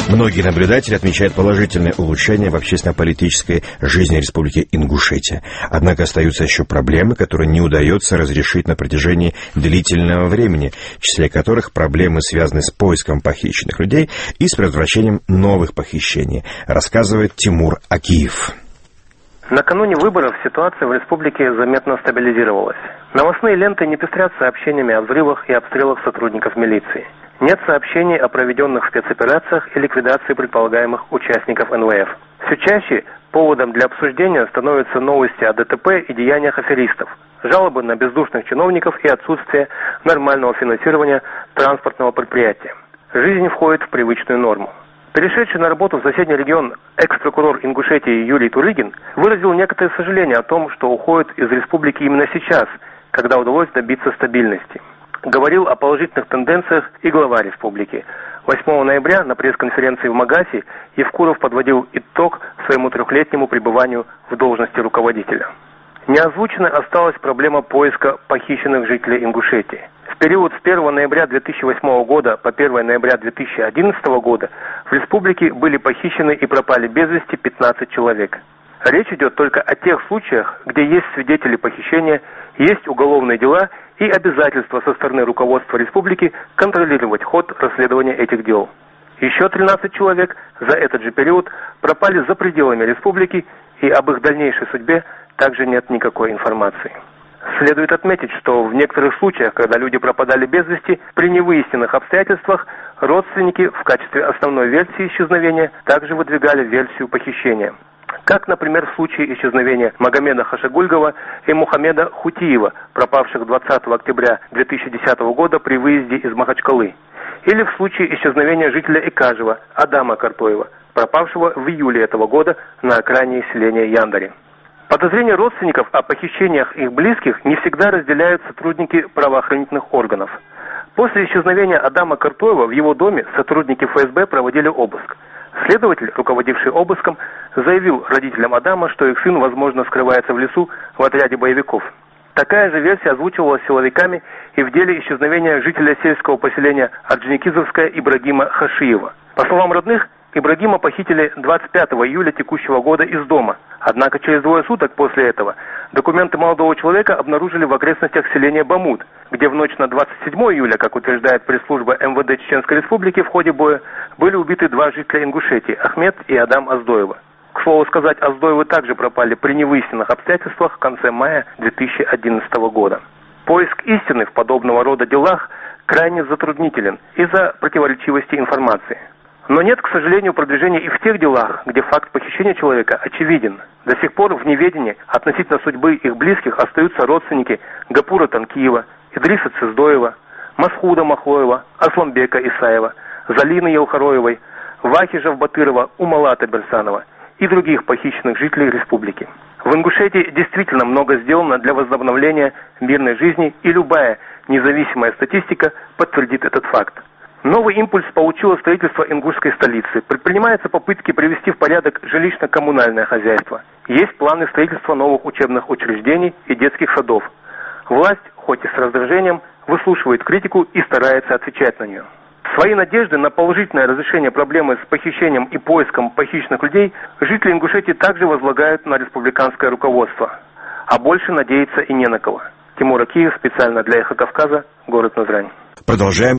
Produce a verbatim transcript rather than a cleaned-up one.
Многие наблюдатели отмечают положительное улучшение в общественно-политической жизни Республики Ингушетия. Однако остаются еще проблемы, которые не удается разрешить на протяжении длительного времени, в числе которых проблемы, связанные с поиском похищенных людей и с предотвращением новых похищений, рассказывает Тимур Акиев. Накануне выборов ситуация в республике заметно стабилизировалась. Новостные ленты не пестрят сообщениями о взрывах и обстрелах сотрудников милиции. Нет сообщений о проведенных спецоперациях и ликвидации предполагаемых участников эн вэ эф. Все чаще поводом для обсуждения становятся новости о дэ тэ пэ и деяниях аферистов, жалобы на бездушных чиновников и отсутствие нормального финансирования транспортного предприятия. Жизнь входит в привычную норму. Перешедший на работу в соседний регион экс-прокурор Ингушетии Юрий Турыгин выразил некоторое сожаление о том, что уходит из республики именно сейчас, когда удалось добиться стабильности. Говорил о положительных тенденциях и глава республики. восьмого ноября на пресс-конференции в Магасе Евкуров подводил итог своему трехлетнему пребыванию в должности руководителя. Неозвученной осталась проблема поиска похищенных жителей Ингушетии. В период с первого ноября две тысячи восьмого года по первого ноября две тысячи одиннадцатого года в республике были похищены и пропали без вести пятнадцать человек. Речь идет только о тех случаях, где есть свидетели похищения, есть уголовные дела и обязательства со стороны руководства республики контролировать ход расследования этих дел. Еще тринадцать человек за этот же период пропали за пределами республики, и об их дальнейшей судьбе также нет никакой информации. Следует отметить, что в некоторых случаях, когда люди пропадали без вести, при невыясненных обстоятельствах, родственники в качестве основной версии исчезновения также выдвигали версию похищения. Как, например, в случае исчезновения Магомеда Хашагульгова и Мухаммеда Хутиева, пропавших двадцатого октября две тысячи десятого года при выезде из Махачкалы. Или в случае исчезновения жителя Икажева Адама Картоева, пропавшего в июле этого года на окраине селения Яндари. Подозрения родственников о похищениях их близких не всегда разделяют сотрудники правоохранительных органов. После исчезновения Адама Картоева в его доме сотрудники эф эс бэ проводили обыск. Следователь, руководивший обыском, заявил родителям Адама, что их сын, возможно, скрывается в лесу в отряде боевиков. Такая же версия озвучивалась силовиками и в деле исчезновения жителя сельского поселения Орджоникидзевское Ибрагима Хашиева. По словам родных, Ибрагима похитили двадцать пятого июля текущего года из дома. Однако через двое суток после этого документы молодого человека обнаружили в окрестностях селения Бамут, где в ночь на двадцать седьмого июля, как утверждает пресс-служба эм вэ дэ Чеченской Республики, в ходе боя были убиты два жителя Ингушетии – Ахмед и Адам Оздоева. К слову сказать, Оздоевы также пропали при невыясненных обстоятельствах в конце мая две тысячи одиннадцатого года. Поиск истины в подобного рода делах крайне затруднителен из-за противоречивости информации. Но нет, к сожалению, продвижения и в тех делах, где факт похищения человека очевиден. До сих пор в неведении относительно судьбы их близких остаются родственники Гапура Танкиева, Идриса Цездоева, Масхуда Махлоева, Асламбека Исаева, Залины Елхароевой, Вахижа Батырова, Умалата Берсанова и других похищенных жителей республики. В Ингушетии действительно много сделано для возобновления мирной жизни, и любая независимая статистика подтвердит этот факт. Новый импульс получило строительство ингушской столицы. Предпринимаются попытки привести в порядок жилищно-коммунальное хозяйство. Есть планы строительства новых учебных учреждений и детских садов. Власть, хоть и с раздражением, выслушивает критику и старается отвечать на нее. Свои надежды на положительное разрешение проблемы с похищением и поиском похищенных людей жители Ингушетии также возлагают на республиканское руководство. А больше надеяться и не на кого. Тимур Акиев, специально для Эхо Кавказа, город Назрань. Продолжаем.